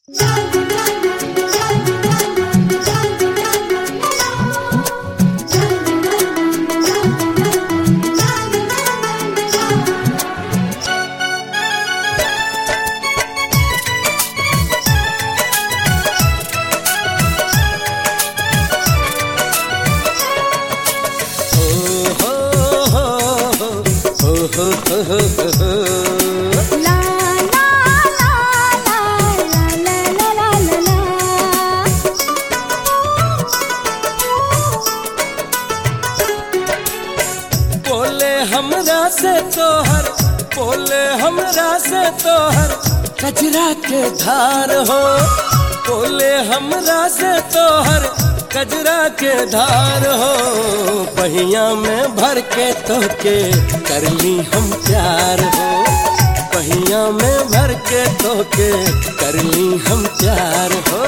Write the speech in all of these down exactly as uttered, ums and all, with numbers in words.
बोले हमरा से तोहर बोले हमरा से तोहर कजरा के धार हो। बोले हमरा से तोहर कजरा के धार हो। पहिया में भर के तोके करली हम प्यार हो। पहिया में भर के तोके करली हम प्यार हो।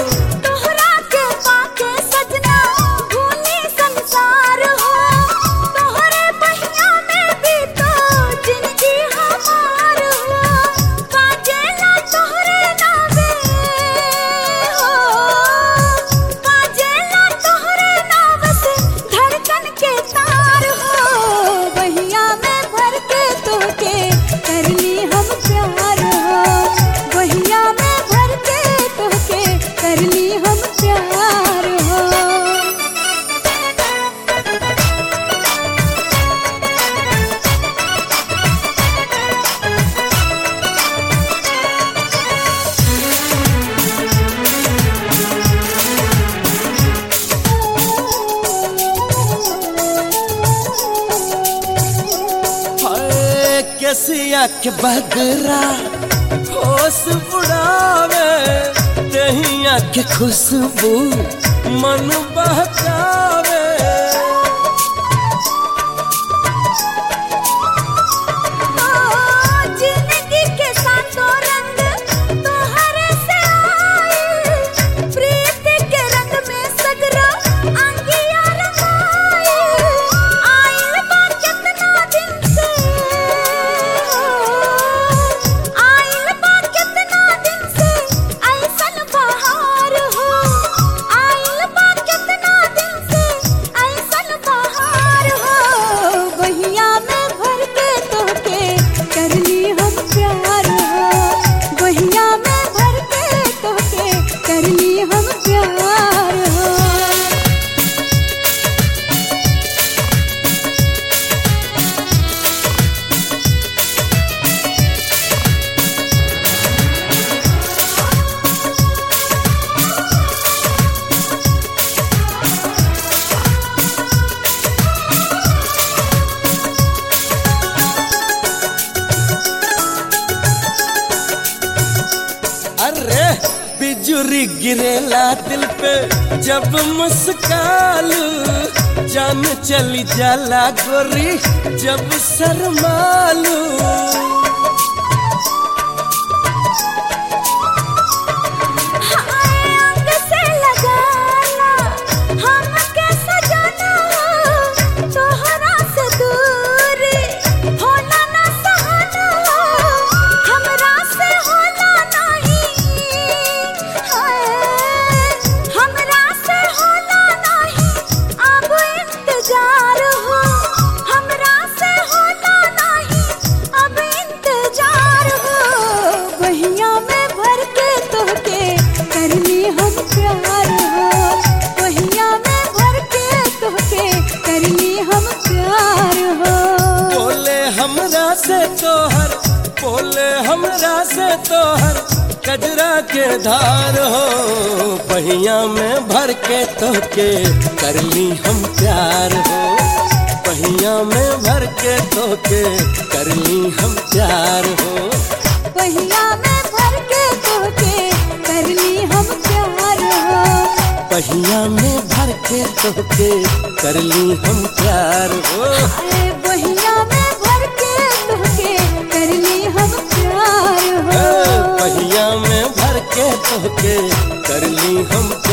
केसिया के बगरा होश उड़ावे, दहिया के खुशबू मन बहकावे। जिंदगी के सातों रंग तोहरे से आए, प्रीत के रंग में सगरा अंगिया रंगाए। आइल बा कितना दिन से, आइल बा कितना दिन से ऐसन बहार हो। आइल बा कितना दिन से ऐसन बहार हो। बहिया में भर के तोके करली हम प्यार हो। बहिया में भर के तोके करली हम प्यार हो। अरे बिजुरी गिरेला दिल पे जब मुस्कालू, जान चली जाला गोरी जब शर्मालू। अंग से लगाना हमके सजाना, तोहरा से दूरी होला ना सहाना। हमरा से होला नहीं, हमरा से होला नहीं अब इंतजार हो। हमरा से होला नहीं अब इंतजार हो। बहिया में भर के तोके करली हम प्यार हो। बहिया में भर के तोके करली हम प्यार हो। बोले हमरा से तोहर बोले हमरा से तोहर कजरा के धार हो। पहिया में भर के तोके करली हम प्यार हो। पहिया में भर के तोके करली हम प्यार हो। बहिया में भर के तोके करली हम प्यार हो। पहिया में भर के तोके करली हम प्यार हो। आए बहिया में भर के तोके करली हम प्यार हो। पहिया में भर के तोके करली हम